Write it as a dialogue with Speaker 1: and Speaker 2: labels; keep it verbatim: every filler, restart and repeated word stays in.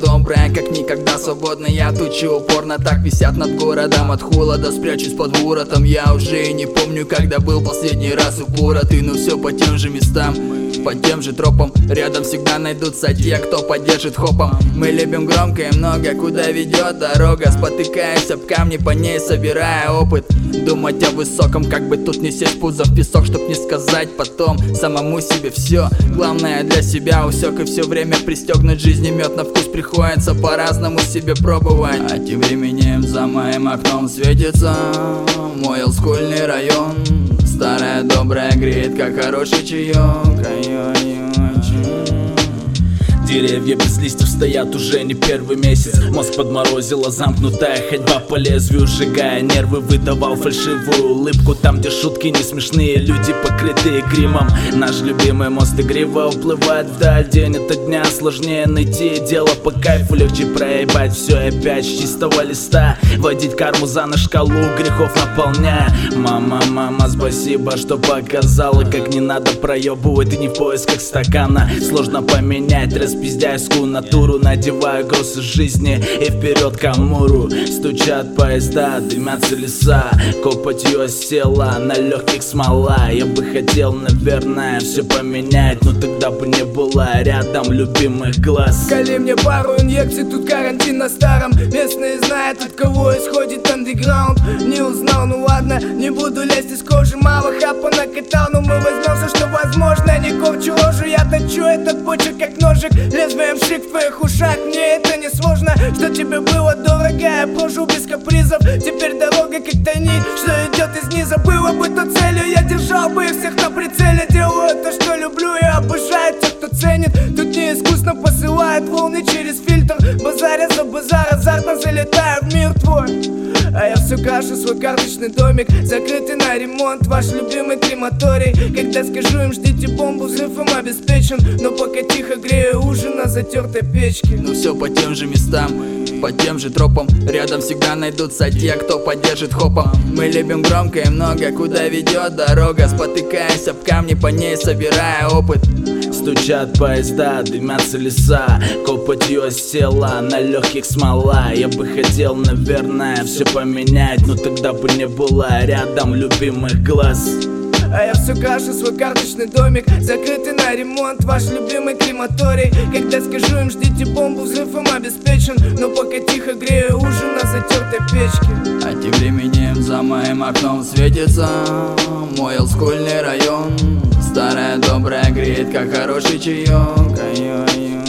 Speaker 1: добрая, как никогда свободная. Тучи упорно так висят над городом. От холода спрячусь под воротом. Я уже и не помню, когда был последний раз упоротый. Но все по тем же местам, по тем же тропам. Рядом всегда найдутся те, кто поддержит хопом. Мы любим громко и много, куда ведет дорога. Спотыкаясь об камни, по ней собирая опыт. Думать о высоком, как бы тут не сесть пузом в песок, чтоб не сказать потом самому себе все. Главное для себя усек и все время пристегнуть. Жизни мед на вкус, приходится по-разному себе пробовать. А тем временем за моим окном светится мой олдскульный район. Старая добрая греет, как хороший чаек.
Speaker 2: Деревья без листьев стоят уже не первый месяц. Мозг подморозила замкнутая ходьба по лезвию, сжигая нервы, выдавал фальшивую улыбку. Там, где шутки не смешные, люди покрытые гримом. Наш любимый мост игриво уплывает вдаль. День ото дня сложнее найти дело по кайфу. Легче проебать все опять с чистого листа. Водить карму за на шкалу грехов наполняя. Мама, мама, спасибо, что показала, как не надо проебывать. Ты не в поисках стакана, сложно поменять. Распиздяйскую натуру, надеваю груз из жизни и вперед к Амуру. Стучат поезда, дымятся леса, копотью осела на легких смола. Я бы хотел, наверное, все поменять, но тогда бы не было рядом любимых глаз.
Speaker 3: Кали мне пару инъекций, тут карантин на старом. Местные знают, от кого исходит андеграунд. Не узнал, ну ладно, не буду лезть из кожи. Мало хапа накатал, но мы возьмем все, что возможно. Не корчу ложу, я точу этот почерк как ножик. Лезвием шик в твоих ушах, мне это не сложно. Что тебе было дорого, я прожил без капризов. Теперь дорога как та нить, что идет из низа. Было бы то целью, я держал бы их всех на прицеле. Делаю то, что люблю, я обожаю тех, кто ценит. Тут не искусно посылают волны через фильтр. Базаря за базар, азартно залетаю в мир твой. А я все крашу свой карточный домик, закрытый на ремонт, ваш любимый крематорий. Когда скажу им, ждите бомбу, взрыв им обеспечен. Но пока тихо грею ужин на затертой печке.
Speaker 1: Но все по тем же местам, по тем же тропам. Рядом всегда найдутся те, кто поддержит хопом. Мы любим громко и много, куда ведет дорога. Спотыкаясь об камни, по ней собирая опыт.
Speaker 2: Стучат поезда, дымятся леса, копотью осела на легких смола. Я бы хотел, наверное, все поменять, но тогда бы не было рядом любимых глаз.
Speaker 3: А я все крашу свой карточный домик, закрытый на ремонт, ваш любимый крематорий. Когда скажу им, ждите бомбу, взрыв им обеспечен. Но пока тихо грею ужин на затертой печке.
Speaker 1: А тем временем за моим окном светится мой олдскульный район. Старая добрая греет, как хороший чаек.